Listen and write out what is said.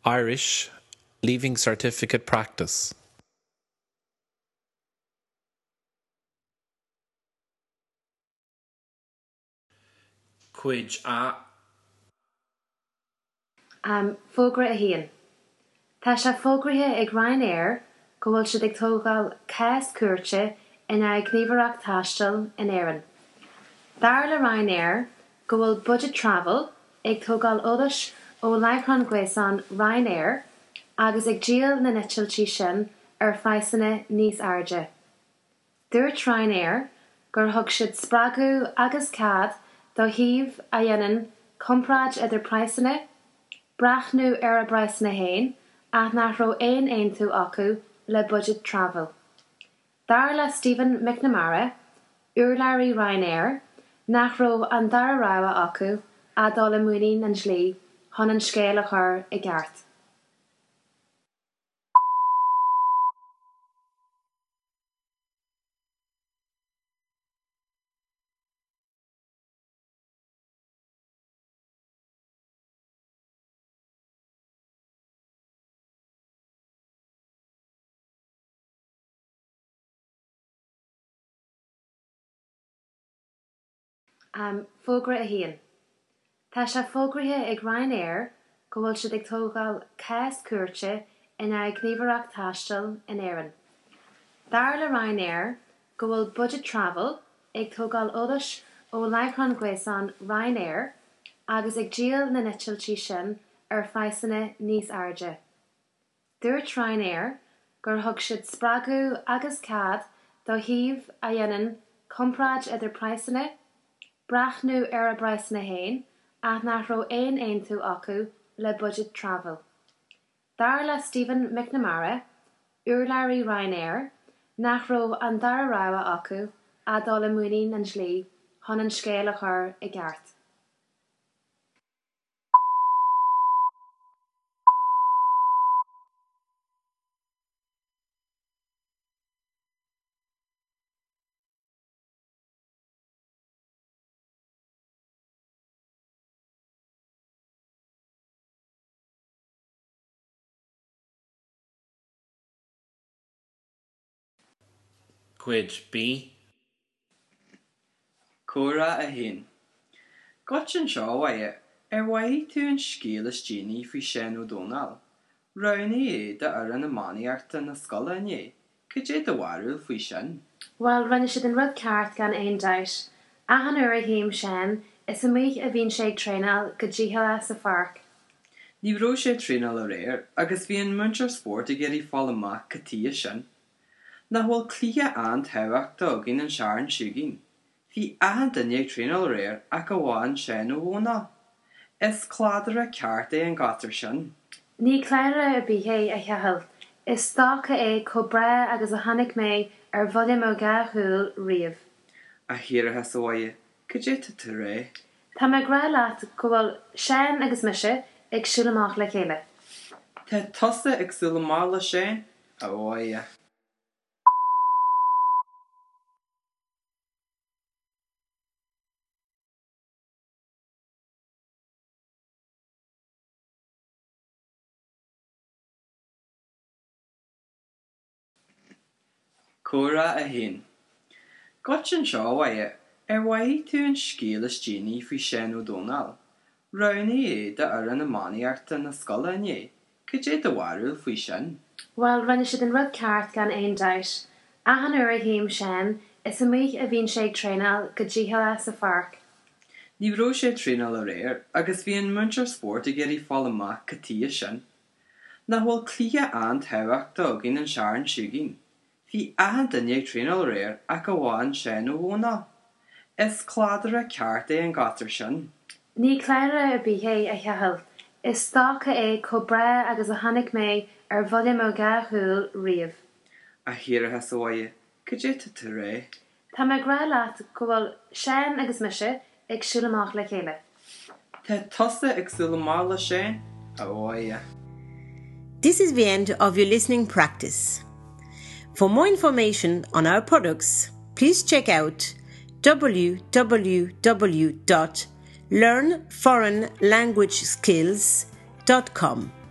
Irish Leaving Certificate Practice. Cuid a Fógra a híon. Tá sé fógrathe ag Ryanair go bhfuil siad ag tógáil cás cuairte in ag gníomhaireacht taistil in Éireann. D'fhear le Ryanair go bhfuil budget travel ag tógáil odas ó leithreán gcuasán Ryanair agus ag díal na nitiltí sin ar phrasanna níos airde. Dúirt Ryanair gur thug siad spreagadh agus cad do thaobh a dhéanann compráid idir prasanna, breathnú ar a prasanna hain ach nach raibh aon tú acu le budget travel. D'fhear le Stephen McNamara, úrlairí Ryanair, nach raibh an dara ráha acu a dá le muoín an slí chun an scéal a chur i gceart. Fógra a híon. Tá sé fógrathe ag Ryanair go bhfuil siad ag tógáil cás cuairte in ag gníomhaireacht taistil in Éireann. D'fhear le Ryanair go bhfuil budget travel ag tógáil odas ó leithreán gcuasán Ryanair agus ag díal na nitiltí sin ar phrasanna níos airde. Dúirt Ryanair gur thug siad spreagadh agus cad do thaobh a dhéanann compráid idir prasanna, breathnú ar a prasanna hain ach nach raibh aon tú acu le budget travel. D'fhear le Stephen McNamara, úrlairí Ryanair, nach raibh an dara ráha acu a dá le muoín an slí chun an scéal a chur i gceart. Cuid B Córa a hín. Got an seo waie waí tú an scéal is Jenny fao sin ó Donal. Rownaí é de ar an amaniarta na scola inné. Could é de warúil fao sin? Well, rinne siad an rud ceart gan aon dait. Achan uair a híim sin is a mích a bhíonn sé ag tréinál go ddíthela sa farc. Ní bhró sé tréinál a réir agus bhí an muintir sport a géirí fáil amach catí sin. Na bhfuil clíthe an tehacht a gin an searan siúgin. Bhí ahan duine ag tréinál a réir ach a bháin sin ó bhóna. Is cládar a ceart é an gatar sin. Ní cléire a bhíhé a cheahall. Is stácha é có bre agus a tháinig mé ar bhuilim ó gathúil riamh. A hiirithe sa waie, could é tú ré? Tá me gra leat go bhfuil sean agus mise ag siúlamach le chéile. Tá tosa ag súlamá le sin a bhaie. Córa a hín. Got an seo waie waí tú an scéal is Jenny fao sin ó Donal. Rownaí é de ar an amaniarta na scola inné. Could é de warúil fao sin? Well, rinne siad an rud ceart gan aon dait. Achan uair a híim sin is a mích a bhíonn sé ag tréinál go ddíthela sa farc. Ní bhró sé tréinál a réir agus bhí an muintir sport a géirí fáil amach catí sin. Na bhfuil clíthe an tehacht a gin an searan siúgin. Bhí ahan duine ag tréinál a réir ach a bháin sin ó bhóna. Is cládar a ceart é an gatar sin. Ní cléire a bhíhé a cheahall. Is stácha é có bre agus a tháinig mé ar bhuilim ó gathúil riamh. A hiirithe sa waie, could é tú ré? Tá me gra leat go bhfuil sean agus mise ag siúlamach le chéile. Tá tosa ag súlamá le sin a bhaie. This is the end of your listening practice. For more information on our products, please check out www.learnforeignlanguageskills.com.